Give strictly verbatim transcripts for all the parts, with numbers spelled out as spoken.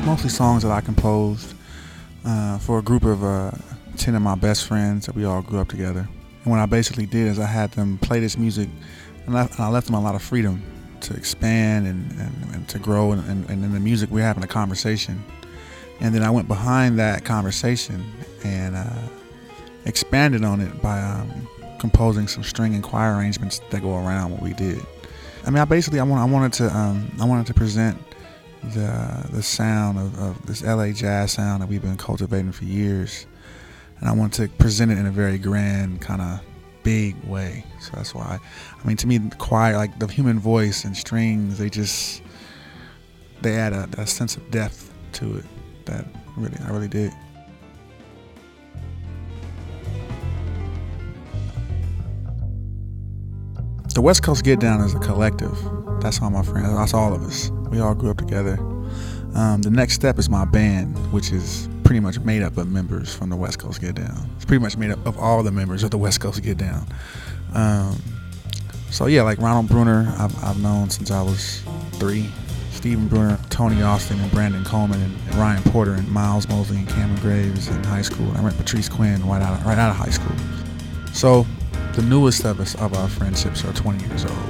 mostly songs that I composed uh, for a group of uh, ten of my best friends that we all grew up together. And what I basically did is I had them play this music, and I, and I left them a lot of freedom to expand and, and, and to grow. And, and, and in the music, we're having a conversation. And then I went behind that conversation and uh, expanded on it by um, composing some string and choir arrangements that go around what we did. I mean, I basically I want I wanted to um, I wanted to present the the sound of, of this L A jazz sound that we've been cultivating for years, and I want to present it in a very grand, kind of big way. So that's why, I mean, to me, the choir, like the human voice and strings, they just they add a, a sense of depth to it that really I really did. The West Coast Get Down is a collective. That's all my friends. That's all of us. We all grew up together. Um, the next step is my band, which is pretty much made up of members from the West Coast Get Down. It's pretty much made up of all the members of the West Coast Get Down. Um, so yeah, like Ronald Bruner, I've, I've known since I was three. Stephen Bruner, Tony Austin, and Brandon Coleman, and, and Ryan Porter, and Miles Mosley, and Cameron Graves in high school. And I met Patrice Quinn right out of, right out of high school. So the newest of us of our friendships are twenty years old.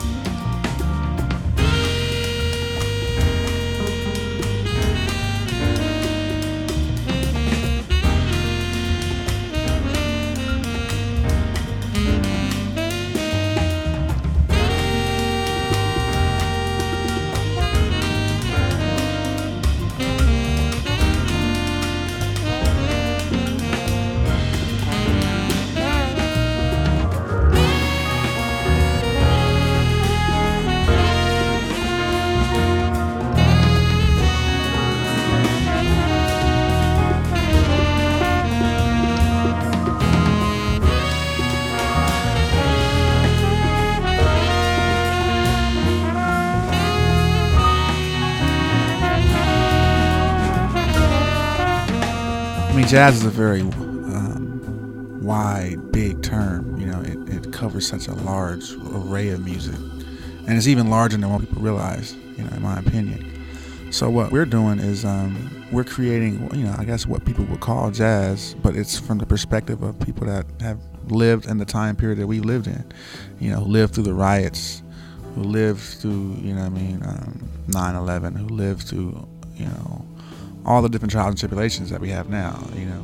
I mean, jazz is a very um, wide, big term. You know, it, it covers such a large array of music, and it's even larger than what people realize. You know, in my opinion. So what we're doing is um, we're creating, you know, I guess what people would call jazz, but it's from the perspective of people that have lived in the time period that we lived in. You know, who lived through the riots, who lived through, you know, what I mean, um, nine eleven, who lived through, you know, all the different trials and tribulations that we have now, you know.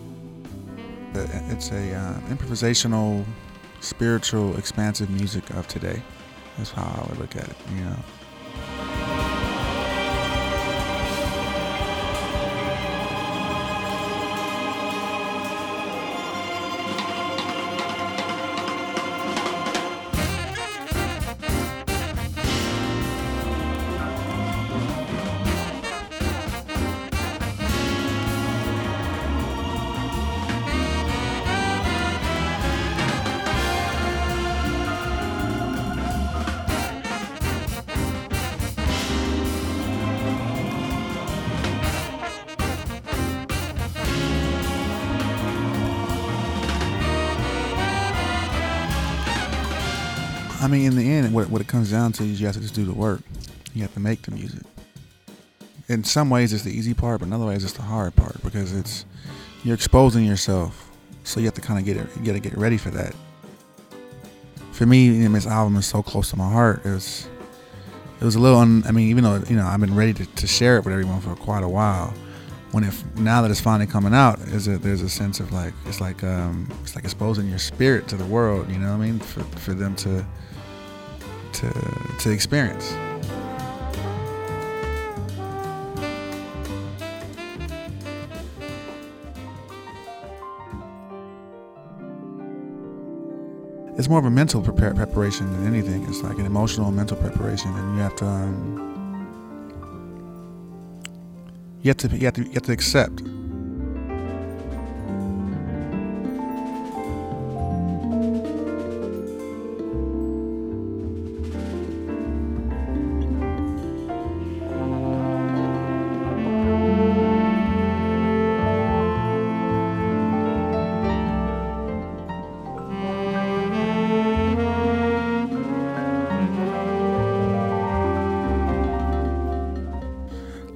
It's a uh, improvisational, spiritual, expansive music of today. That's how I would look at it, you know. I mean, in the end, what, what it comes down to is you have to just do the work. You have to make the music. In some ways, it's the easy part, but in other ways, it's the hard part because it's you're exposing yourself. So you have to kind of get it, you got to get ready for that. For me, you know, this album is so close to my heart. It was, it was a little. Un, I mean, even though you know I've been ready to, to share it with everyone for quite a while. When it now that it's finally coming out, is that there's a sense of like it's like um, it's like exposing your spirit to the world. You know what I mean? For for them to. To, to experience. It's more of a mental prepare, preparation than anything. It's like an emotional and mental preparation, and you have to um, you have to you have to you have to accept.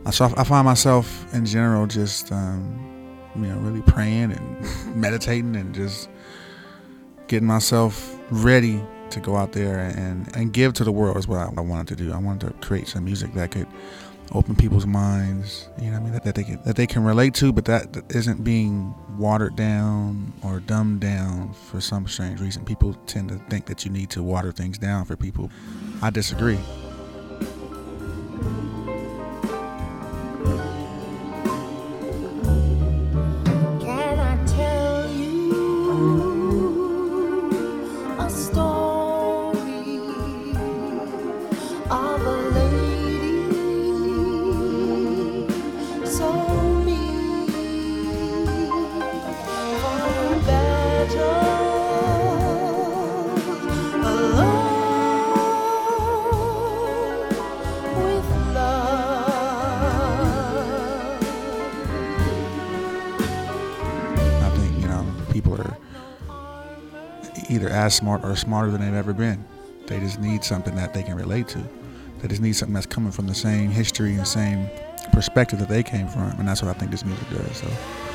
So I, I find myself in general just, um, you know, really praying and meditating and just getting myself ready to go out there and, and give to the world is what I, I wanted to do. I wanted to create some music that could open people's minds, you know what I mean, that, that they can, that they can relate to, but that, that isn't being watered down or dumbed down for some strange reason. People tend to think that you need to water things down for people. I disagree. Can I tell you a story of a lady so mean for a badger alone with love? I think, you know, people are either as smart or smarter than they've ever been. They just need something that they can relate to. They just need something that's coming from the same history and the same perspective that they came from, and that's what I think this music does. So.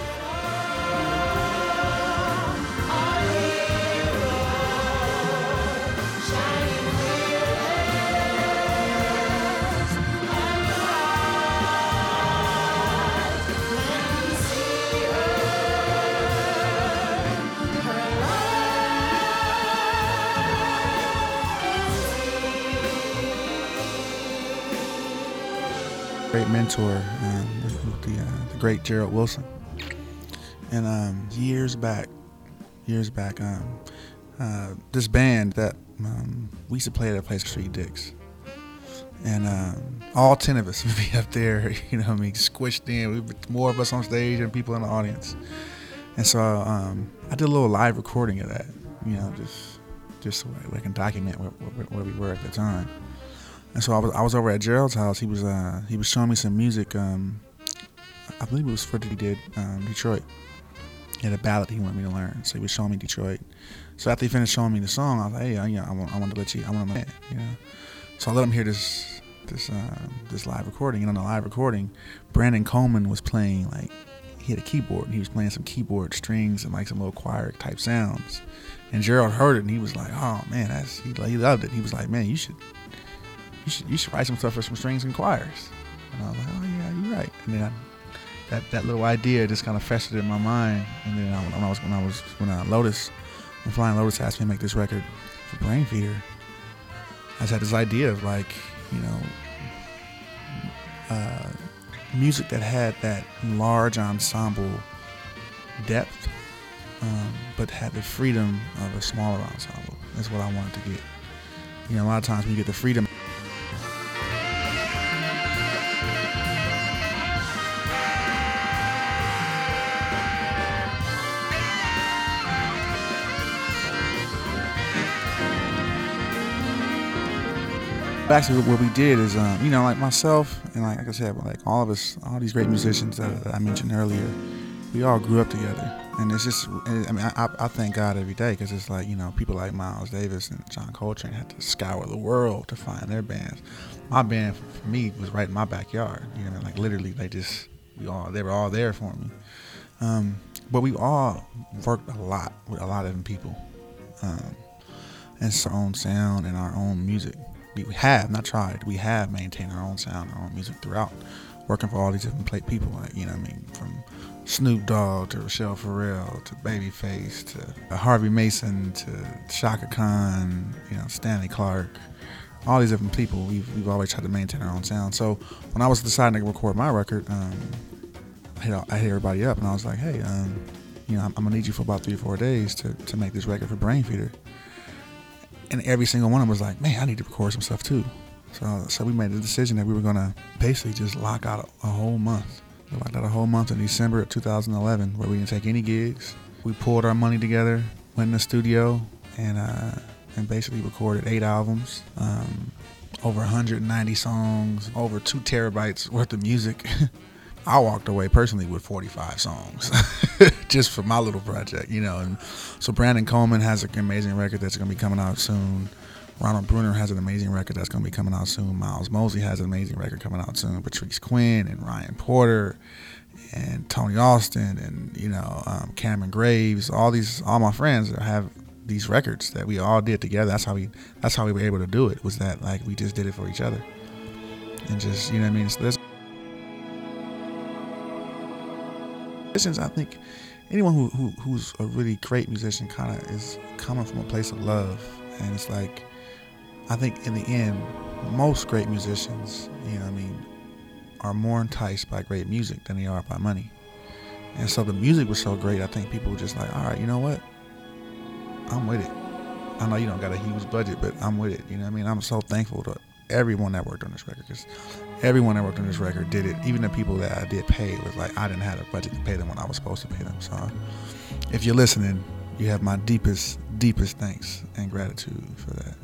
Great mentor, um, the, uh, the great Gerald Wilson. And um, years back, years back, um, uh, this band that um, we used to play at a place, Street Dicks. And um, all ten of us would be up there, you know what I mean, squished in. We were more of us on stage than people in the audience. And so um, I did a little live recording of that, you know, just just so I can document where, where, where we were at the time. And so I was I was over at Gerald's house. He was uh, he was showing me some music. Um, I believe it was for he did um, Detroit. He had a ballad he wanted me to learn. So he was showing me Detroit. So after he finished showing me the song, I was like, hey, I, you know, I want I want to let you, I want to, you know. So I let him hear this this uh, this live recording. And on the live recording, Brandon Coleman was playing, like, he had a keyboard and he was playing some keyboard strings and like some little choir type sounds. And Gerald heard it and he was like, oh man, that's he, he loved it. He was like, man, you should. You should, you should write some stuff for some strings and choirs. And I was like, oh yeah, you're right. And then I, that that little idea just kind of festered in my mind. And then I, when I was when I was when I Lotus, when Flying Lotus asked me to make this record for Brainfeeder, I just had this idea of, like, you know, uh, music that had that large ensemble depth, um, but had the freedom of a smaller ensemble. That's what I wanted to get. You know, a lot of times when you get the freedom. Actually, what we did is, um, you know, like myself and like, like I said, like all of us, all these great musicians that, that I mentioned earlier, we all grew up together. And it's just, I mean, I, I thank God every day, because it's like, you know, people like Miles Davis and John Coltrane had to scour the world to find their bands. My band, for me, was right in my backyard. You know, like literally, they just, we all, they were all there for me. Um, but we all worked a lot with a lot of different people, um, and it's our own sound and our own music. We have, not tried, we have maintained our own sound, our own music throughout, working for all these different play people, like, you know what I mean, from Snoop Dogg to Rochelle Farrell to Babyface to Harvey Mason to Shaka Khan, you know, Stanley Clarke, all these different people. We've we've always tried to maintain our own sound. So when I was deciding to record my record, um, I hit, I hit everybody up and I was like, hey, um, you know, I'm, I'm gonna need you for about three or four days to, to make this record for Brainfeeder. And every single one of them was like, man, I need to record some stuff too. So so we made the decision that we were gonna basically just lock out a, a whole month. We locked out a whole month in December of two thousand eleven, where we didn't take any gigs. We pulled our money together, went in the studio, and uh, and basically recorded eight albums, um, over one hundred ninety songs, over two terabytes worth of music. I walked away personally with forty-five songs just for my little project, you know. And so Brandon Coleman has an amazing record that's going to be coming out soon. Ronald Bruner has an amazing record that's going to be coming out soon. Miles Mosley has an amazing record coming out soon. Patrice Quinn and Ryan Porter and Tony Austin and, you know, um, Cameron Graves. All these, all my friends have these records that we all did together. That's how we, that's how we were able to do it. Was that like we just did it for each other, and just, you know what I mean. So there's musicians. I think anyone who, who who's a really great musician kind of is coming from a place of love, and it's like, I think in the end, most great musicians, you know what I mean, are more enticed by great music than they are by money. And so the music was so great, I think people were just like, all right, you know what? I'm with it. I know you don't got a huge budget, but I'm with it. You know what I mean? I'm so thankful to everyone that worked on this record, because everyone that worked on this record did it. Even the people that I did pay, was like, I didn't have a budget to pay them when I was supposed to pay them. So if you're listening, you have my deepest, deepest thanks and gratitude for that.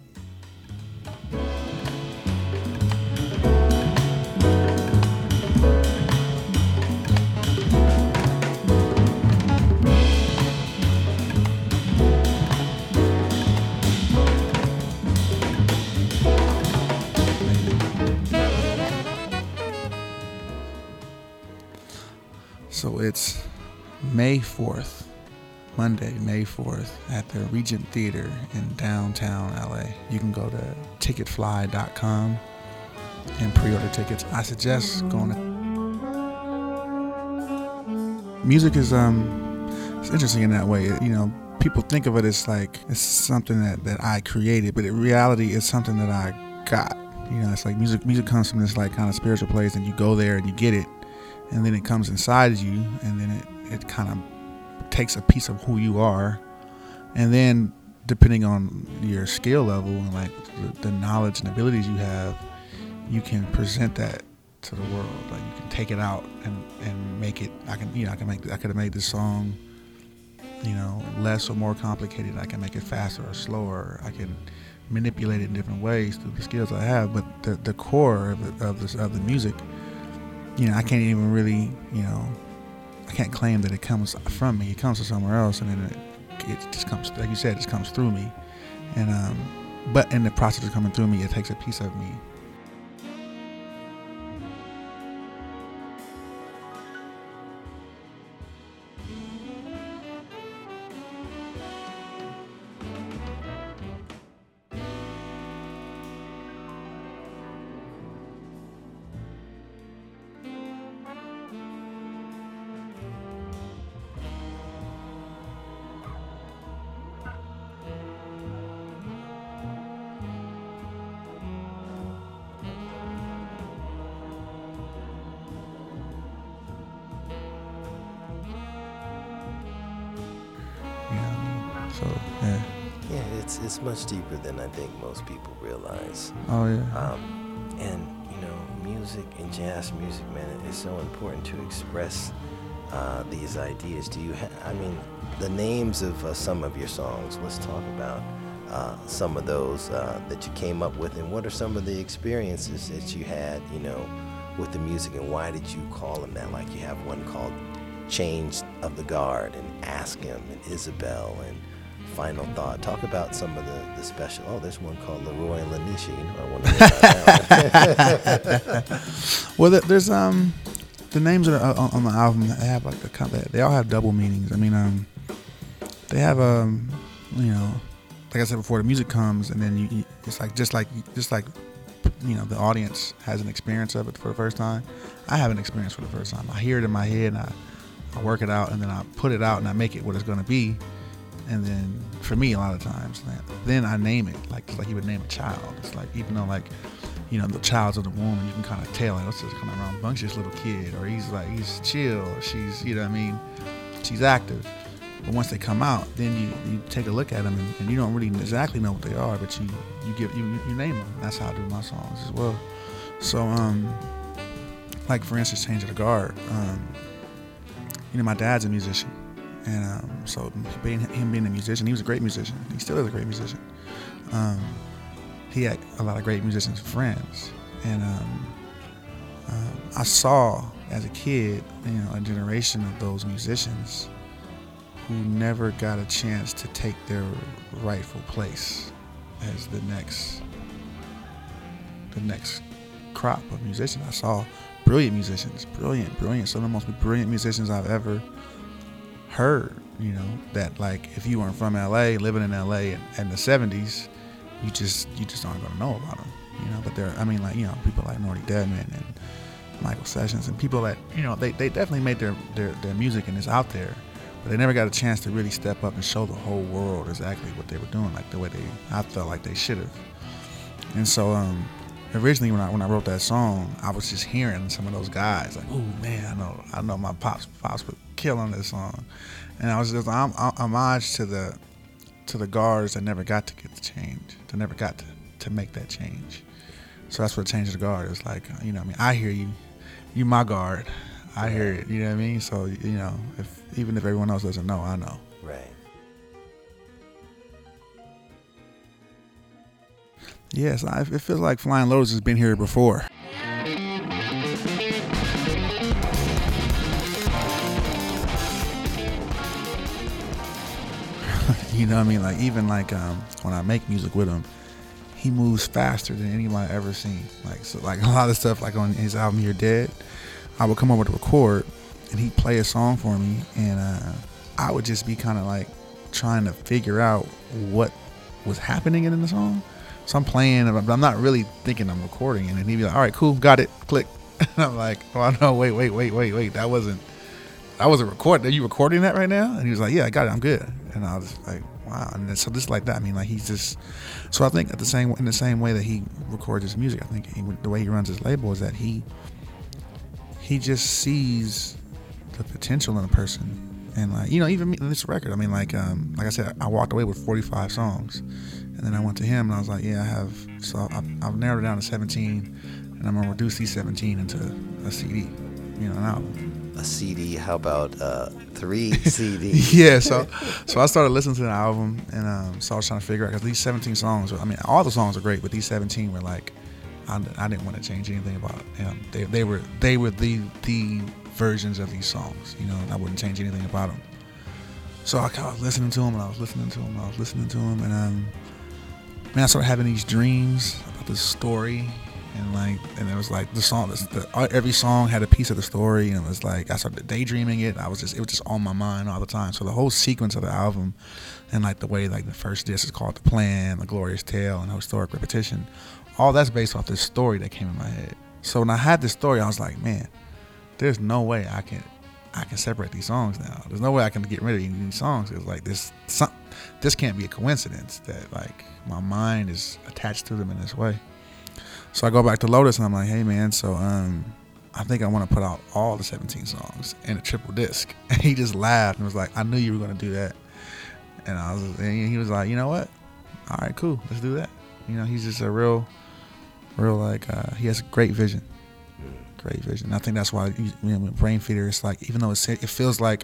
So it's May fourth, Monday, May fourth, at the Regent Theater in downtown L A. You can go to ticket fly dot com and pre-order tickets. I suggest going to... Music is um, it's interesting in that way. You know, people think of it as like it's something that, that I created, but in reality, it's something that I got. You know, it's like music. Music comes from this like kind of spiritual place, and you go there and you get it. And then it comes inside you, and then it, it kind of takes a piece of who you are. And then depending on your skill level and like the, the knowledge and abilities you have, you can present that to the world. Like you can take it out and, and make it, I can, you know, I can make, I could have made this song, you know, less or more complicated. I can make it faster or slower. I can manipulate it in different ways through the skills I have. But the, the core of the, of, this, of the music, you know, I can't even really, you know, I can't claim that it comes from me. It comes from somewhere else, and then it, it just comes, like you said, it just comes through me. And um, but in the process of coming through me, it takes a piece of me. So yeah. Yeah, it's it's much deeper than I think most people realize. Oh yeah. Um, and you know, music and jazz music, man, it's so important to express uh, these ideas. Do you? Ha- I mean, the names of uh, some of your songs. Let's talk about uh, some of those uh, that you came up with, and what are some of the experiences that you had, you know, with the music, and why did you call them that? Like you have one called "Change of the Guard" and "Ask Him" and "Isabel" and "Final Thought." Talk about some of the, the special. Oh, there's one called Leroy and Lanisha. You know, I want to hear about that one. Well, there's um the names that are on, on the album. They have like the they all have double meanings. I mean, um, they have um, you know, like I said before, the music comes and then you, you it's like just like just like you know the audience has an experience of it for the first time. I have an experience for the first time. I hear it in my head and I, I work it out and then I put it out and I make it what it's going to be. And then for me, a lot of times, then I name it like like you would name a child. It's like, even though like, you know, the child's of the womb, and you can kind of tell, like, what's this kind of rambunctious little kid, or he's like, he's chill, or she's, you know what I mean, she's active. But once they come out, then you, you take a look at them, and, and you don't really exactly know what they are, but you you give you you name them. That's how I do my songs as well. So um, like for instance, "Change of the Guard." Um, you know, my dad's a musician. And um, so being, him being a musician, he was a great musician. He still is a great musician. Um, he had a lot of great musicians friends. And um, um, I saw as a kid, you know, a generation of those musicians who never got a chance to take their rightful place. as the next the next crop of musicians. I saw brilliant musicians, brilliant, brilliant, some of the most brilliant musicians I've ever heard. You know, that like if you weren't from L A, living in L A in, in the seventies, you just you just aren't gonna know about them. You know, but they're I mean like you know people like Norty Deadman and Michael Sessions and people that you know they, they definitely made their, their their music and it's out there, but they never got a chance to really step up and show the whole world exactly what they were doing, like the way they I felt like they should have. And so um, originally when I when I wrote that song, I was just hearing some of those guys like, oh man, I know I know my pops pops would kill on this song. And I was just I'm, I'm homage to the to the guards that never got to get the change, that never got to, to make that change. So that's what Change the Guard is like. You know, what I mean, I hear you, you my guard, I hear it. You know what I mean? So you know, if even if everyone else doesn't know, I know. Right. Yes, I, it feels like Flying Lotus has been here before. You know what I mean? Like even like um, when I make music with him, he moves faster than anybody I've ever seen. Like so, like a lot of stuff like on his album You're Dead, I would come over to record, and he'd play a song for me, and uh, I would just be kind of like trying to figure out what was happening in the song. So I'm playing, but I'm not really thinking I'm recording it. And he'd be like, "All right, cool, got it, click." And I'm like, "Oh no, wait, wait, wait, wait, wait, that wasn't." I wasn't recording. Are you recording that right now? And he was like, yeah, I got it. I'm good. And I was like, wow. And then, so just like that. I mean, like he's just. So I think at the same in the same way that he records his music, I think he, the way he runs his label is that he he just sees the potential in a person. And like you know, even me, this record. I mean, like um, like I said, I walked away with forty-five songs, and then I went to him and I was like, yeah, I have. So I've, I've narrowed it down to seventeen, and I'm gonna reduce these seventeen into a C D. You know, an album. A C D, how about uh, three C Ds? Yeah, so so I started listening to the album, and um, so I was trying to figure out, because these seventeen songs, I mean, all the songs are great, but these seventeen were like, I, I didn't want to change anything about them. They, they were they were the the versions of these songs, you know, and I wouldn't change anything about them. So I, I was listening to them, and I was listening to them, and I was listening to them, and um, man, I started having these dreams about this story. And like, and it was like the song, the, every song had a piece of the story, and it was like I started daydreaming it. I was just, it was just on my mind all the time. So the whole sequence of the album, and like the way like the first disc is called The Plan, The Glorious Tale, and Historic Repetition, all that's based off this story that came in my head. So when I had this story, I was like, man, there's no way I can, I can separate these songs now. There's no way I can get rid of these songs. It's like this, some, this can't be a coincidence that like my mind is attached to them in this way. So I go back to Lotus and I'm like, hey man, so um, I think I want to put out all the seventeen songs in a triple disc. And he just laughed and was like, I knew you were going to do that. And I was, and he was like, you know what? All right, cool, let's do that. You know, he's just a real, real like, uh, he has great vision, great vision. I think that's why, you know, with Brainfeeder, it's like, even though it's, it feels like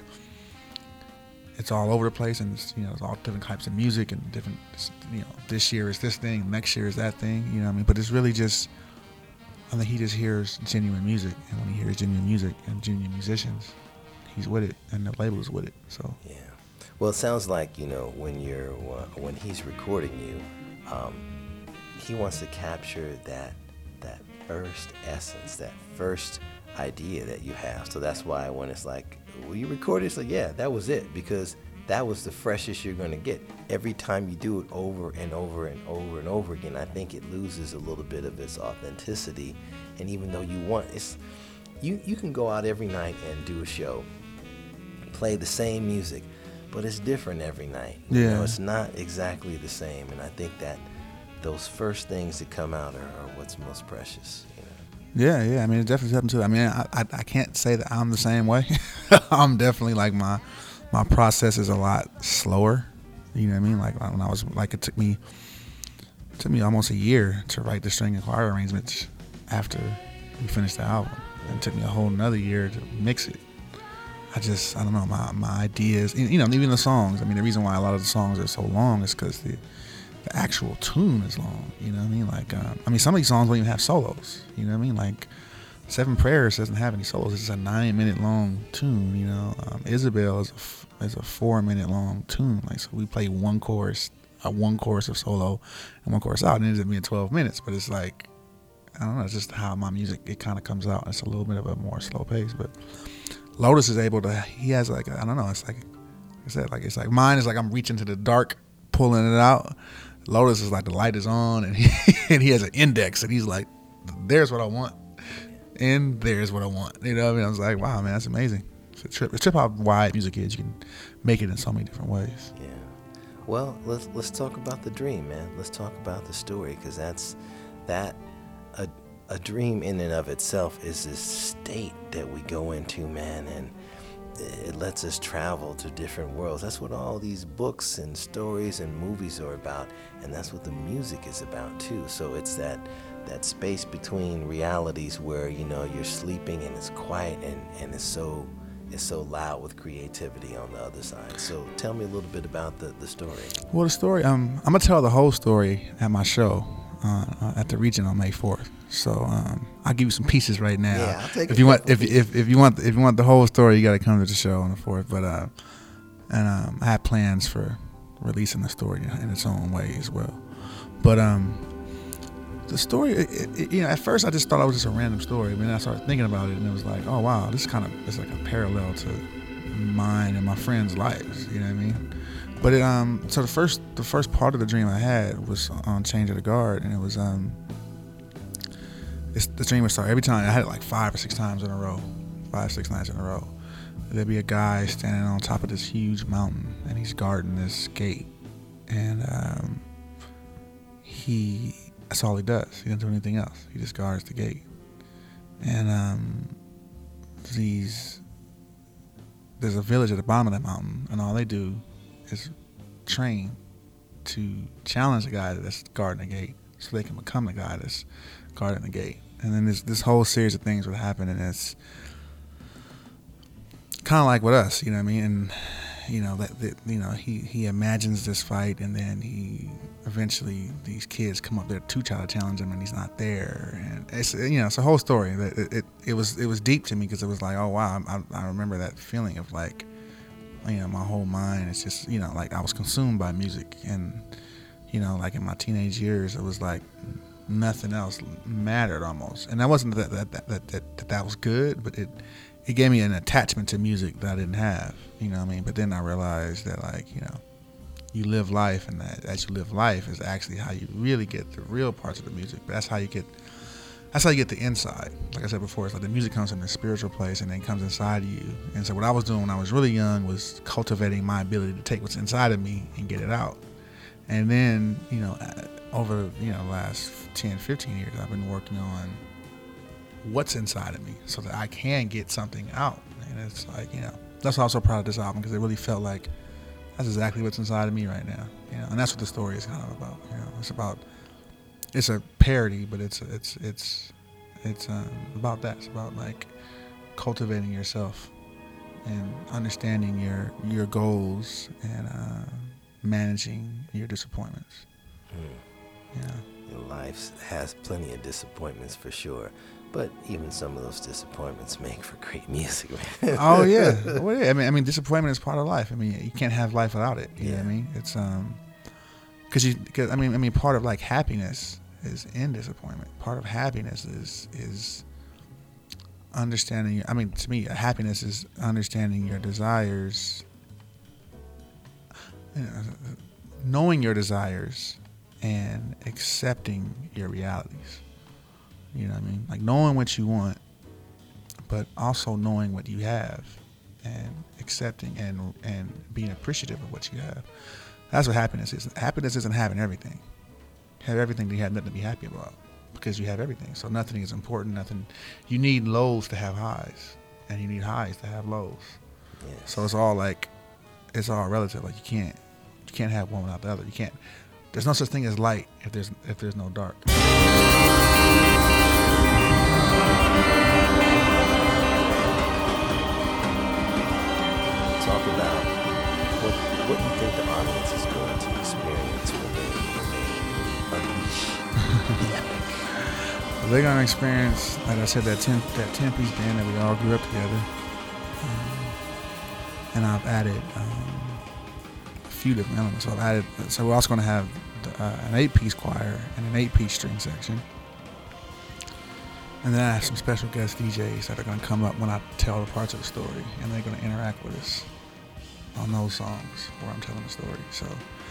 it's all over the place, and it's, you know, it's all different types of music and different, you know, this year is this thing, next year is that thing, you know what I mean? But it's really just, I think he just hears genuine music, and when he hears genuine music and genuine musicians, he's with it, and the label is with it. So yeah, well, it sounds like, you know, when you're uh, when he's recording you, um, he wants to capture that that first essence, that first idea that you have. So that's why when it's like, will you record it? It's like, yeah, that was it, because that was the freshest you're going to get. Every time you do it over and over and over and over again, I think it loses a little bit of its authenticity. And even though you want, it's you, you can go out every night and do a show, play the same music, but it's different every night. Yeah. You know, it's not exactly the same. And I think that those first things that come out are, are what's most precious. You know? Yeah, yeah. I mean, it definitely happened too. I mean, I, I, I can't say that I'm the same way. I'm definitely like my my process is a lot slower. You know what I mean? Like when I was like, it took me it took me almost a year to write the string and choir arrangements after we finished the album. And it took me a whole another year to mix it. I just, I don't know, my my ideas, you know, even the songs. I mean, the reason why a lot of the songs are so long is because the the actual tune is long. You know what I mean? Like, um, I mean, some of these songs don't even have solos. You know what I mean? Like, Seven Prayers doesn't have any solos. It's a nine-minute long tune. You know, um, Isabel is a, is a four-minute long tune. Like, so we play one chorus a one chorus of solo and one chorus out, and it ends up being twelve minutes. But it's like, I don't know, it's just how my music, it kind of comes out. It's a little bit of a more slow pace, but Lotus is able to, he has like, I don't know, it's like, like I said, like, it's like, mine is like I'm reaching to the dark, pulling it out. Lotus is like the light is on, and he, and he has an index, and he's like, there's what I want, and there's what I want. You know what I mean? I was like, wow, man, that's amazing. It's a trip. It's a trip how wide music is. You can make it in so many different ways. Yeah. Well, let's let's talk about the dream, man. Let's talk about the story, because that's that a a dream in and of itself is this state that we go into, man, and it lets us travel to different worlds. That's what all these books and stories and movies are about, and that's what the music is about too. So it's that that space between realities where, you know, you're sleeping and it's quiet, and, and it's so it's so loud with creativity on the other side. So tell me a little bit about the, the story. Well, the story, um, I'm gonna tell the whole story at my show uh, at the Region on May fourth. So um, I'll give you some pieces right now. Yeah, I'll take if a you want, couple if, pieces. if if you want, if you want the whole story, you got to come to the show on the fourth. But uh, and um, I have plans for releasing the story in its own way as well. But um, the story, it, it, you know, at first I just thought it was just a random story. But then I started thinking about it, and it was like, oh wow, this kind of is like a parallel to mine and my friends' lives. You know what I mean? But it um, so the first the first part of the dream I had was on Change of the Guard, and it was um. It's, the dream would start every time. I had it like five or six times in a row, five, six nights in a row. There'd be a guy standing on top of this huge mountain, and he's guarding this gate. And um, he, that's all he does. He doesn't do anything else. He just guards the gate. And um, these, there's a village at the bottom of that mountain, and all they do is train to challenge the guy that's guarding the gate, so they can become the guy that's guarding the gate. And then this this whole series of things would happen, and it's kind of like with us, you know what I mean? And you know that, that you know he he imagines this fight, and then he eventually these kids come up there to try to challenge him, and he's not there. And it's, you know, it's a whole story. It it, it, it was it was deep to me, because it was like, oh wow, I, I remember that feeling of like, you know, my whole mind is just, you know, like I was consumed by music. And you know, like in my teenage years, it was like nothing else mattered almost. And that wasn't that that that that, that, that, that was good, but it it gave me an attachment to music that I didn't have, you know what I mean? But then I realized that, like, you know, you live life, and that as you live life is actually how you really get the real parts of the music. But that's how you get that's how you get the inside. Like I said before, it's like the music comes from the spiritual place and then comes inside of you. And so what I was doing when I was really young was cultivating my ability to take what's inside of me and get it out. And then, you know, over, you know, the last ten, fifteen years, I've been working on what's inside of me so that I can get something out. And it's like, you know, that's why I'm so proud of this album, because it really felt like that's exactly what's inside of me right now. You know, and that's what the story is kind of about. You know, it's about, it's a parody, but it's it's it's it's um, about that. It's about like cultivating yourself and understanding your your goals and uh, managing your disappointments. Mm. Yeah. Your life has plenty of disappointments for sure, but even some of those disappointments make for great music, man. Oh yeah. Well, yeah. I mean, I mean, disappointment is part of life. I mean, you can't have life without it. You yeah. know what I mean? It's um, because you, because I mean, I mean, part of like happiness is in disappointment. Part of happiness is is understanding. I mean, to me, happiness is understanding your desires. You know, knowing your desires and accepting your realities. You know what I mean? Like knowing what you want, but also knowing what you have and accepting and and being appreciative of what you have. That's what happiness is. Happiness isn't having everything. Have everything, but you have nothing to be happy about, because you have everything. So nothing is important. Nothing. You need lows to have highs, and you need highs to have lows. Yes. So it's all like, it's all relative. Like you can't, you can't have one without the other. You can't. There's no such thing as light if there's if there's no dark. Talk about what what you think the audience is going to experience when they when they unleash the epic. They're gonna experience, like I said, that ten that ten piece band that we all grew up together, um, and I've added um, few different elements. So I added, so we're also going to have uh, an eight-piece choir and an eight-piece string section. And then I have some special guest D Js that are going to come up when I tell the parts of the story, and they're going to interact with us on those songs where I'm telling the story. So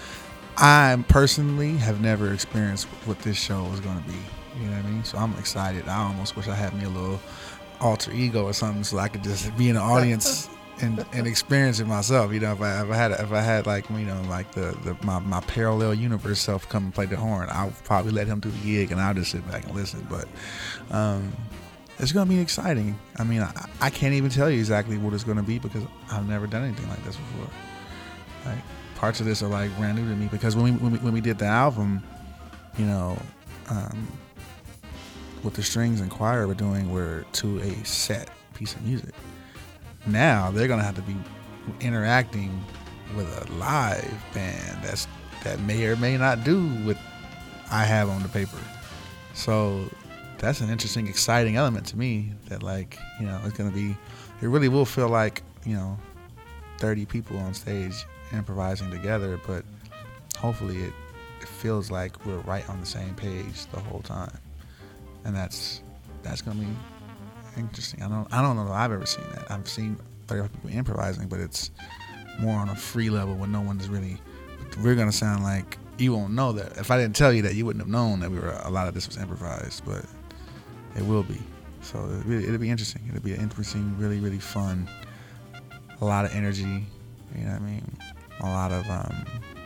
I personally have never experienced what this show is going to be. You know what I mean? So I'm excited. I almost wish I had me a little alter ego or something so I could just be in the audience and, and experience it myself. You know, if I, if I had if I had like you know like the, the my, my parallel universe self come and play the horn, I'll probably let him do the gig and I'll just sit back and listen. But um, it's gonna be exciting. I mean, I, I can't even tell you exactly what it's gonna be because I've never done anything like this before. Like parts of this are like brand new to me because when we when we, when we did the album, you know. Um, what the strings and choir were doing were to a set piece of music. Now they're gonna have to be interacting with a live band that's that may or may not do what I have on the paper. So that's an interesting, exciting element to me that like, you know, it's gonna be, it really will feel like, you know, thirty people on stage improvising together, but hopefully it, it feels like we're right on the same page the whole time. And that's that's gonna be interesting. I don't I don't know if I've ever seen that. I've seen thirty people improvising, but it's more on a free level when no one's really. We're gonna sound like you won't know that. If I didn't tell you that, you wouldn't have known that we were a lot of this was improvised, but it will be. So it'll be, it'll be interesting. It'll be an interesting, really really fun. A lot of energy. You know what I mean? A lot of um,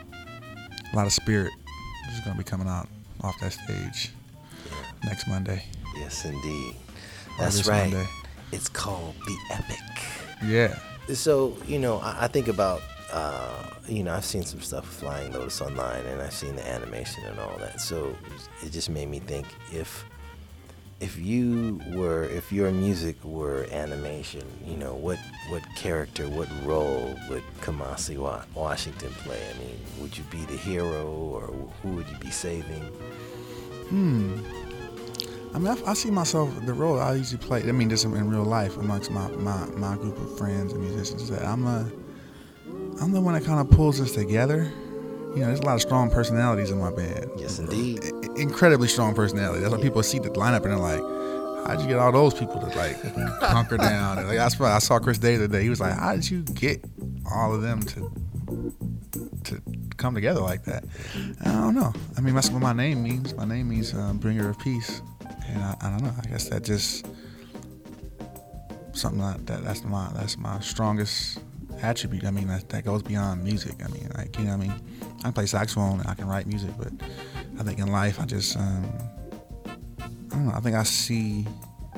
a lot of spirit is gonna be coming out off that stage. Next Monday. Yes, indeed. That's right. Monday. It's called The Epic. Yeah. So, you know, I, I think about, uh, you know, I've seen some stuff Flying Lotus online, and I've seen the animation and all that. So it just made me think if if you were, if your music were animation, you know, what what character, what role would Kamasi Wa- Washington play? I mean, would you be the hero, or who would you be saving? Hmm. I mean, I, I see myself, the role I usually play, I mean, just in real life amongst my, my, my group of friends and musicians, that I'm a, I'm the one that kind of pulls us together. You know, there's a lot of strong personalities in my band. Yes, indeed. I, incredibly strong personalities. That's why people see the lineup and they're like, how'd you get all those people to like hunker down? And like, I, I saw Chris Day the other day. He was like, how did you get all of them to to come together like that? I don't know. I mean, that's what my name means. My name means um, bringer of peace. And I, I don't know. I guess that just something like that. That's my that's my strongest attribute. I mean, that, that goes beyond music. I mean, like, you know what I mean? I can play saxophone and I can write music, but I think in life I just um, I don't know. I think I see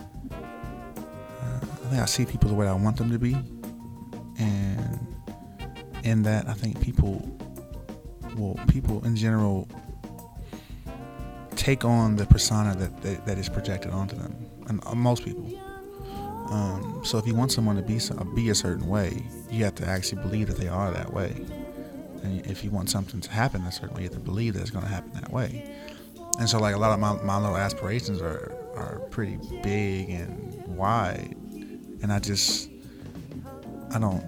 uh, I think I see people the way I want them to be, and in that I think people well people in general take on the persona that, that that is projected onto them, and uh, most people. Um, so if you want someone to be so, be a certain way, you have to actually believe that they are that way. And if you want something to happen a certain way, you have to believe that it's going to happen that way. And so, like, a lot of my, my little aspirations are are pretty big and wide, and I just I don't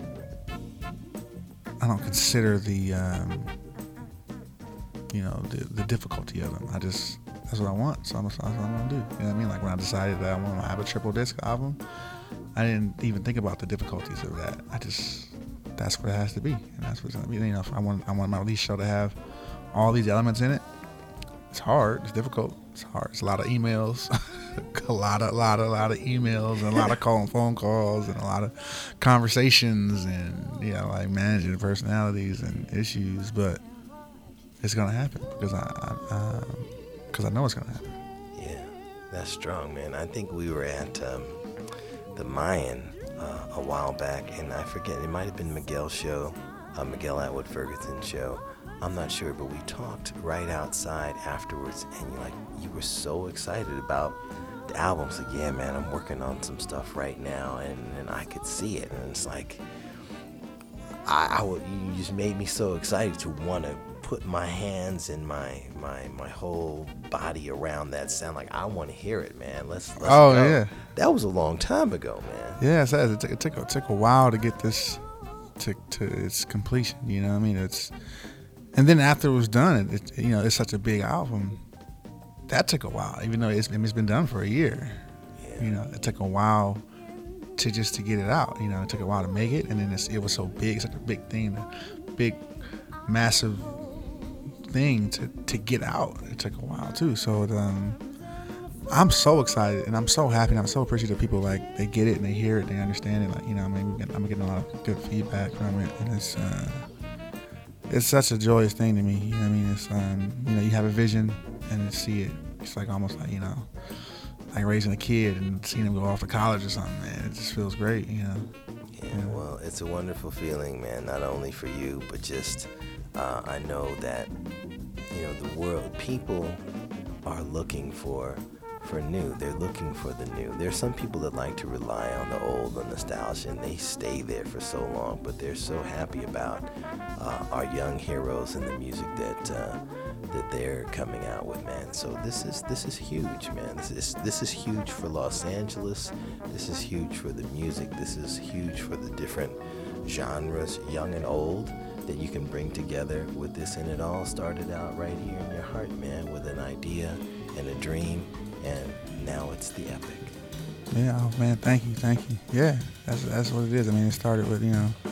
I don't consider the um, you know the, the difficulty of them. I just that's what I want, so that's what I'm gonna do. You know what I mean? Like when I decided that I want to have a triple disc album, I didn't even think about the difficulties of that. I just that's what it has to be, and that's what it's gonna be. You know, if I want I want my release show to have all these elements in it. It's hard. It's difficult. It's hard. It's a lot of emails, a lot of, lot of, lot of emails, and a lot of call and phone calls, and a lot of conversations, and you know, like managing personalities and issues. But it's gonna happen because I, because I, uh, I know it's gonna happen. Yeah, that's strong, man. I think we were at um, the Mayan uh, a while back, and I forget. It might have been Miguel's show, uh, Miguel Atwood Ferguson's show. I'm not sure, but we talked right outside afterwards, and you like you were so excited about the album. It's like, yeah, man, I'm working on some stuff right now, and, and I could see it, and it's like, I, I would, you just made me so excited to want to put my hands and my my my whole body around that sound. Like, I want to hear it, man. Let's. let's oh go. yeah, that was a long time ago, man. Yeah, it, it, took, it took it took a while to get this to to its completion. You know what I mean? It's and then after it was done, it, it you know it's such a big album. That took a while, even though it's, it's been done for a year. Yeah. You know, it took a while to just to get it out. You know, it took a while to make it, and then it's, it was so big, such a big thing, a big, massive thing to, to get out. It took a while too. So um, I'm so excited, and I'm so happy, and I'm so appreciative of people like they get it and they hear it, they understand it. Like you know, I mean, I'm getting a lot of good feedback from it, and it's uh, it's such a joyous thing to me. You know what I mean? It's um, you know, you have a vision and to see it, it's like almost like you know. Like raising a kid and seeing him go off to college or something, man. It just feels great, you know. Yeah, yeah. Well, it's a wonderful feeling, man. Not only for you, but just uh, I know that you know the world, people are looking for for new. They're looking for the new. There's some people that like to rely on the old, the nostalgia, and they stay there for so long. But they're so happy about uh, our young heroes and the music that. Uh, that they're coming out with, man. So this is this is huge, man. This is this is huge for Los Angeles. This is huge for the music. This is huge for the different genres, young and old, that you can bring together with this. And it all started out right here in your heart, man, with an idea and a dream, and now it's the epic. Yeah, oh man, thank you, thank you. Yeah, that's that's what it is. I mean, it started with you know,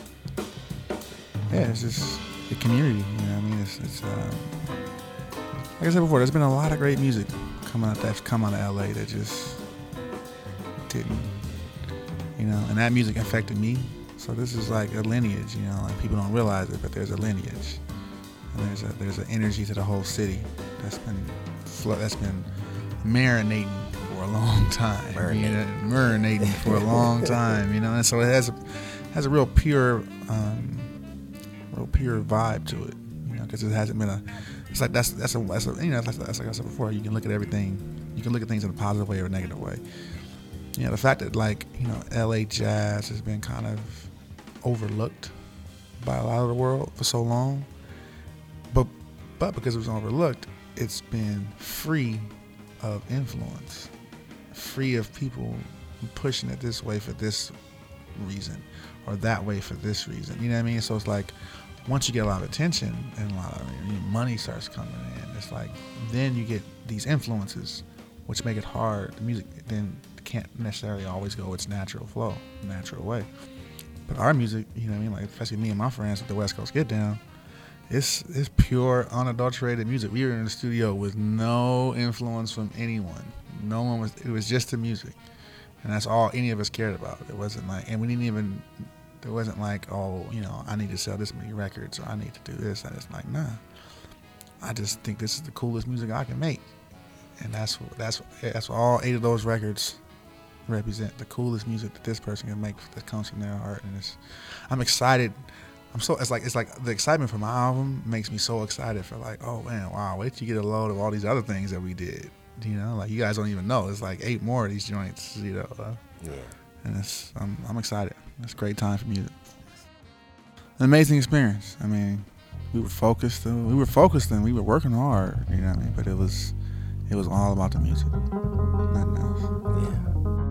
yeah, it's just the community. You know, what I mean, it's it's. Um, Like I said before, there's been a lot of great music coming out that's come out of L A that just didn't, you know, and that music affected me. So this is like a lineage, you know, like people don't realize it, but there's a lineage, and there's a there's an energy to the whole city that's been that's been marinating for a long time, marinating, you know, marinating for a long time, you know, and so it has a has a real pure, um, real pure vibe to it, you know, because it hasn't been a It's like that's that's a, that's a you know that's, that's like I said before. You can look at everything. You can look at things in a positive way or a negative way. You know, the fact that like you know L A jazz has been kind of overlooked by a lot of the world for so long, but but because it was overlooked, it's been free of influence, free of people pushing it this way for this reason or that way for this reason. You know what I mean? So it's like. Once you get a lot of attention and a lot of you know, money starts coming in, it's like then you get these influences, which make it hard. The music then can't necessarily always go its natural flow, natural way. But our music, you know what I mean, like especially me and my friends at the West Coast Get Down, it's it's pure, unadulterated music. We were in the studio with no influence from anyone. No one was. It was just the music, and that's all any of us cared about. It wasn't like, and we didn't even. It wasn't like, oh, you know, I need to sell this many records or I need to do this. And it's like, nah. I just think this is the coolest music I can make, and that's what, that's that's what all eight of those records represent. The coolest music that this person can make that comes from their heart, and it's. I'm excited. I'm so it's like it's like the excitement for my album makes me so excited for like, oh man, wow, wait till you get a load of all these other things that we did. You know, like you guys don't even know. It's like eight more of these joints. You know. Uh, Yeah. And it's I'm I'm excited. It's a great time for music. An amazing experience. I mean, we were focused. Uh, we were focused and we were working hard. You know what I mean? But it was, it was all about the music. Nothing else. Yeah.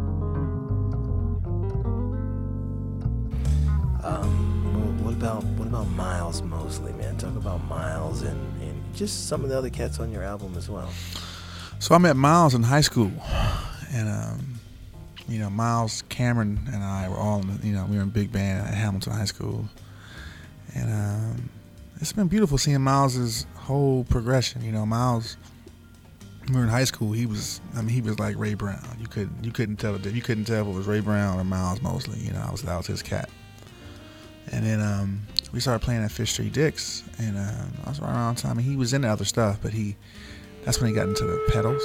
Um. Well, what about what about Miles Mosley, man? Talk about Miles and and just some of the other cats on your album as well. So I met Miles in high school, and um. You know, Miles, Cameron, and I were all, in the, you know, we were in big band at Hamilton High School. And um, it's been beautiful seeing Miles's whole progression. You know, Miles, when we were in high school, he was, I mean, he was like Ray Brown. You couldn't, you couldn't tell, you couldn't tell if it was Ray Brown or Miles Mosley. You know, I was, that was his cat. And then um, we started playing at Fifth Street Dicks, and uh, I was right around the time. And he was into other stuff, but he, that's when he got into the pedals.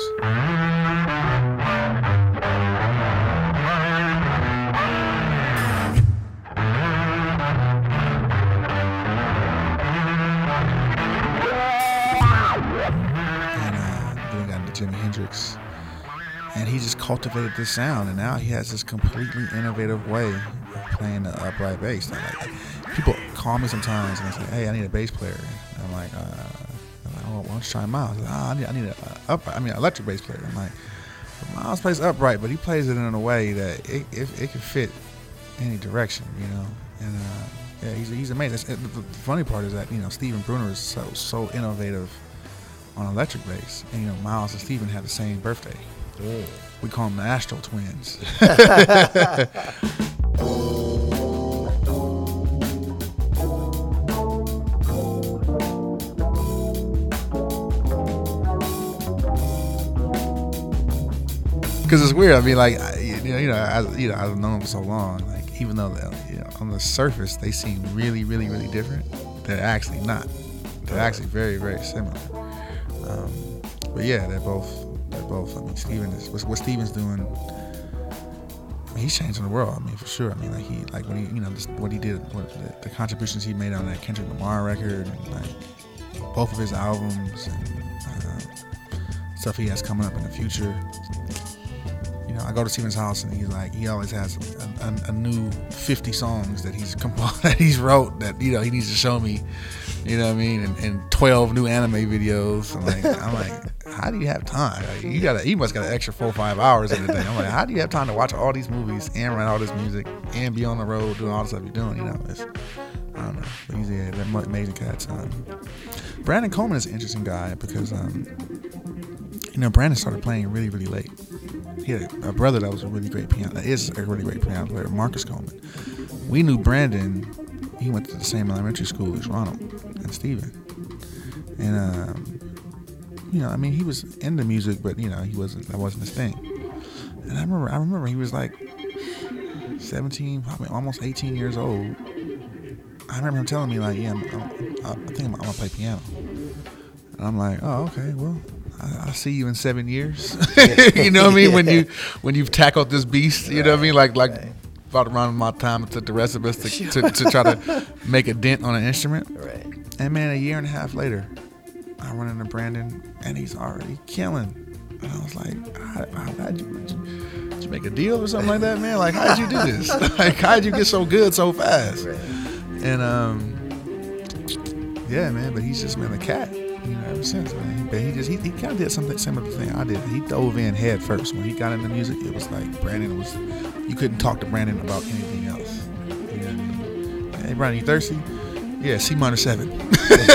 Jimi Hendrix, and he just cultivated this sound, and now he has this completely innovative way of playing the upright bass. Like, people call me sometimes and they say, "Hey, I need a bass player." And I'm like, uh, I'm like, "Oh, why don't you try Miles?" Like, oh, I need, I need a uh, upright, I mean, electric bass player. I'm like, Miles plays upright, but he plays it in a way that it it, it can fit any direction, you know. And uh, yeah, he's he's amazing. The, the funny part is that you know Steven Bruner is so so innovative on electric bass, and you know Miles and Steven have the same birthday. Mm. We call them the Astro Twins. Because it's weird. I mean, like I, you know, you know, I, you know, I've known them for so long. Like, even though you know, on the surface they seem really, really, really different, they're actually not. They're actually very, very similar. Um, but yeah, they're both. They're both. I mean, Steven is what, what Steven's doing. I mean, he's changing the world. I mean, for sure. I mean, like he, like when he, you know, just what he did, what the, the contributions he made on that Kendrick Lamar record, and like both of his albums and uh, stuff he has coming up in the future. You know, I go to Steven's house and he's like, he always has a, a, a new fifty songs that he's composed, that he's wrote that, you know, he needs to show me, you know what I mean? And, and twelve new anime videos. I'm like, I'm like, how do you have time? Like, you got you must got an extra four or five hours in the day. I'm like, how do you have time to watch all these movies and write all this music and be on the road doing all the stuff you're doing? You know, it's, I don't know. But he's yeah, that amazing cat. Um, Brandon Coleman is an interesting guy because, um, you know, Brandon started playing really, really late. He had a brother that was a really great piano, that is a really great piano player, Marcus Coleman. We knew Brandon, he went to the same elementary school as Ronald and Steven. And, um, you know, I mean, he was into music, but, you know, he wasn't, that wasn't his thing. And I remember, I remember he was like seventeen, probably almost eighteen years old. I remember him telling me, like, yeah, I'm, I'm, I think I'm, I'm going to play piano. And I'm like, oh, okay, well, I'll see you in seven years. You know what I mean? Yeah. When you when you've tackled this beast, you right. know what I mean? Like like right. about around my time it took the rest of us to, to, to try to make a dent on an instrument. Right. And man, a year and a half later, I run into Brandon and he's already killing. And I was like, how, how, how'd you, did you, did you make a deal or something like that, man? Like, how'd you do this? Like, how'd you get so good so fast? Right. And um, yeah, man. But he's just been a cat. You know, ever since, man. But he just, he, he kind of did something similar to the thing I did. He dove in head first. When he got into music, it was like Brandon was, you couldn't talk to Brandon about anything else. You know what I mean? Hey, Brandon, you thirsty? Yeah, C minor seven. you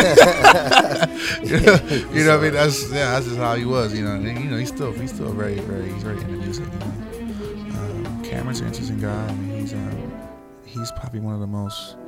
know, you know what I mean? That's, yeah, that's just how he was, you know. And, you know, he's still, he's still very, very, he's very into music, you know. Um, Cameron's an interesting guy. I mean, he's, um, he's probably one of the most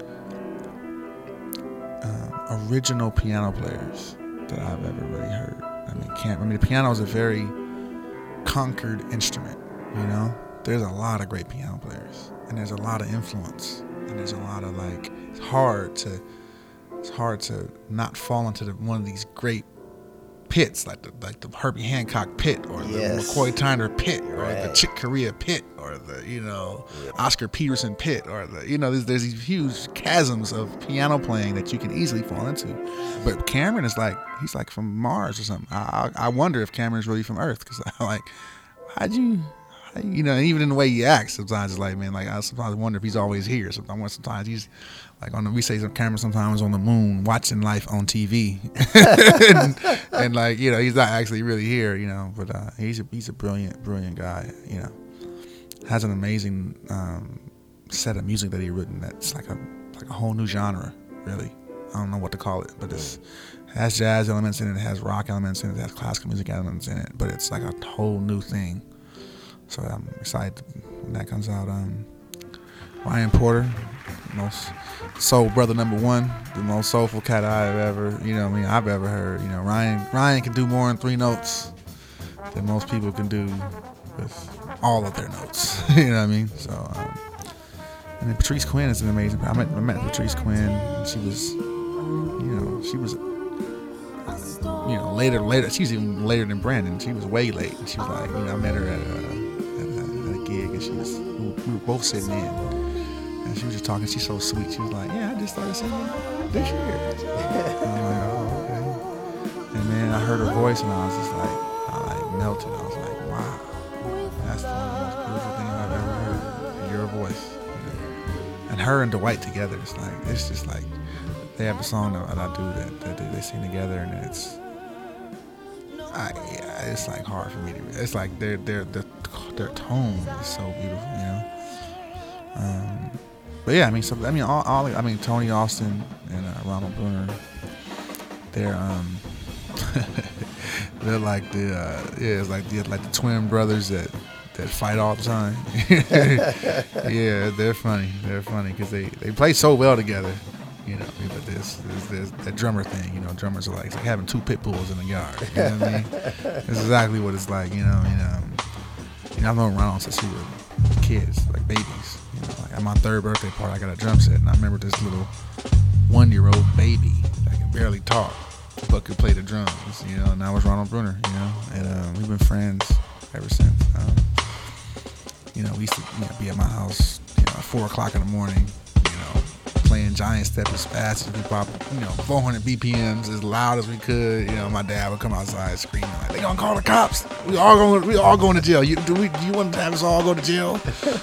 um, original piano players that I've ever really heard. I mean, can't. I mean, the piano is a very conquered instrument. You know, there's a lot of great piano players, and there's a lot of influence, and there's a lot of like. It's hard to. It's hard to not fall into the, one of these great pits, like the like the Herbie Hancock pit, or the yes. McCoy Tyner pit, or right. the Chick Corea pit, or the you know yep. Oscar Peterson pit, or the you know there's, there's these huge chasms of piano playing that you can easily fall into. But Cameron is like he's like from Mars or something. I I, I wonder if Cameron is really from Earth because I like how'd you. You know, and even in the way he acts, sometimes it's like, man, like I sometimes wonder if he's always here. Sometimes, sometimes he's like on the. We say some Cameron sometimes on the moon, watching life on T V, and, and like you know, he's not actually really here. You know, but uh, he's a he's a brilliant, brilliant guy. You know, has an amazing um, set of music that he written. That's like a like a whole new genre. Really, I don't know what to call it, but it's. It has jazz elements in it. It has rock elements in it. It has classical music elements in it. But it's like a whole new thing. So I'm excited when that comes out. Um, Ryan Porter, most soul brother number one, the most soulful cat I've ever, you know, I mean, I've ever heard. You know, Ryan Ryan can do more than three notes than most people can do with all of their notes. You know what I mean? So, um, and then Patrice Quinn is an amazing. I met, I met Patrice Quinn. And she was, you know, she was. You know, later, later. She's even later than Brandon. She was way late. She was like, you know, I met her at a. Gig and she was we were both sitting in and she was just talking. She's so sweet. She was like, yeah, I just started singing this year. And I'm like, oh, okay. And then I heard her voice and I was just like, I like melted. I was like, wow, that's the most beautiful thing I've ever heard. Your voice, you know? And her and Dwight together, it's like it's just like they have a song that I do that, that they, they sing together and it's I, yeah, it's like hard for me to. It's like their their their their tone is so beautiful, you know. Um, but yeah, I mean, so I mean, all, all I mean, Tony Austin and uh, Ronald Bruner, they're um, they're like the uh, yeah, it's like the like the twin brothers that that fight all the time. Yeah, they're funny. They're funny because they, they play so well together. You know, but this, this, this that drummer thing, you know, drummers are like, it's like having two pit bulls in the yard. You know what I mean? That's exactly what it's like. You know, you know, you know I've known Ronald since we were kids, like babies. You know, like at my third birthday party, I got a drum set, and I remember this little one-year-old baby that could barely talk but could play the drums. You know, and that was Ronald Bruner. You know, and um, we've been friends ever since. Um, you know, we used to you know, be at my house, you know, at four o'clock in the morning. You know, playing Giant Step as fast as we pop, you know, four hundred B P Ms as loud as we could. You know, my dad would come outside screaming like, "They gonna call the cops! We all going, we all going to jail. You do we? Do you want to have us all go to jail?"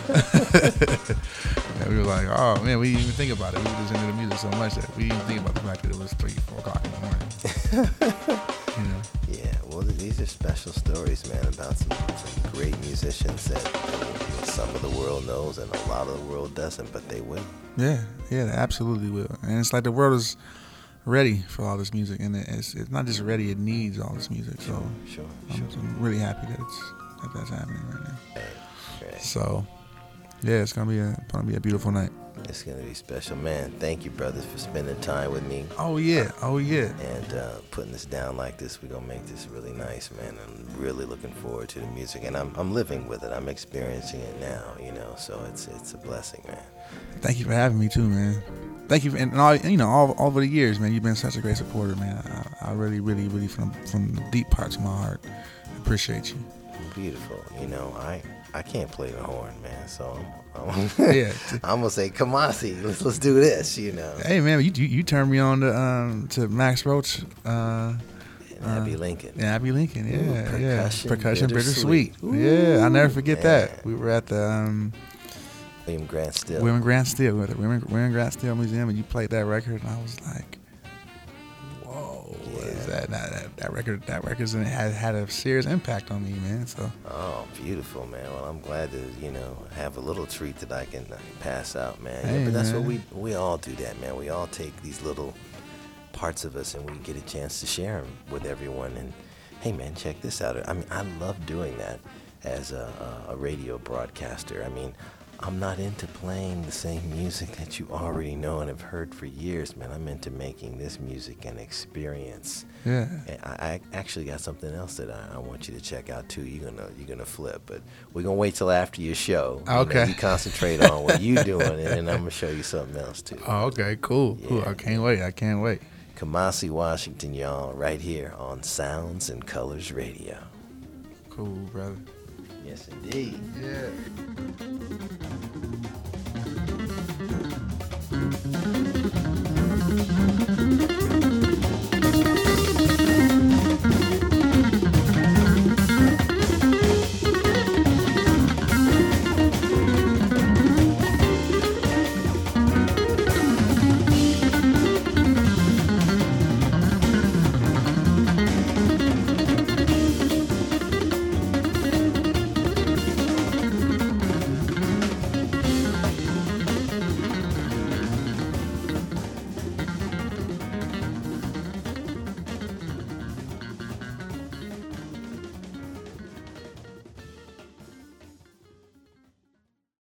And we were like, "Oh man, we didn't even think about it. We were just into the music so much that we didn't think about the fact that it was three, four o'clock in the morning." You know. Yeah, well, these are special stories, man, about some, some great musicians that I mean, some of the world knows and a lot of the world doesn't, but they will. Yeah, yeah, they absolutely will. And it's like the world is ready for all this music, and it's it's not just ready; it needs all this music. So Sure, I'm, sure. I'm really happy that it's that that's happening right now. Right, right. So yeah, it's gonna be a gonna be a beautiful night. It's going to be special, man. Thank you, brothers, for spending time with me. Oh yeah, oh yeah. And uh, putting this down like this. We're going to make this really nice, man. I'm really looking forward to the music, and I'm I'm living with it. I'm experiencing it now, you know, so it's it's a blessing, man. Thank you for having me too, man. Thank you, for, and all you know, all, all over the years, man. You've been such a great supporter, man. I, I really, really, really, from from the deep parts of my heart, appreciate you. Beautiful, you know. I I can't play the horn, man. So I'm, I'm, Yeah. I'm gonna say, Kamasi, let's let's do this, you know. Hey, man, you you, you turned me on to um to Max Roach. Uh, And Abby uh, Lincoln. Yeah, Abby Lincoln. Yeah, Ooh, yeah. percussion, Percussion bittersweet. bittersweet. Yeah, I'll never forget man. that. We were at the um, William Grant Still. William Grant Still, we were at the William, William Grant Still Museum, and you played that record, and I was like, "Whoa, what is Yeah. that? That, that? that record, that record's and it had had a serious impact on me, man." So Oh, beautiful, man. Well, I'm glad to, you know, have a little treat that I can uh, pass out, man. Yeah, Hey, but that's man. what we we all do that, man. We all take these little parts of us and we get a chance to share them with everyone. And hey, man, check this out. I mean, I love doing that as a, a, a radio broadcaster. I mean, I'm not into playing the same music that you already know and have heard for years, man. I'm into making this music an experience. yeah, And I, I actually got something else that I, I want you to check out too. You're gonna you're gonna flip, but we're gonna wait till after your show. You know, Okay. you concentrate on what you're doing, and then I'm gonna show you something else too. oh, okay, cool, cool. Yeah. I can't wait. I can't wait. Kamasi, Washington, y'all, right here on Sounds and Colors Radio. Cool, brother. Yes, indeed. Yeah.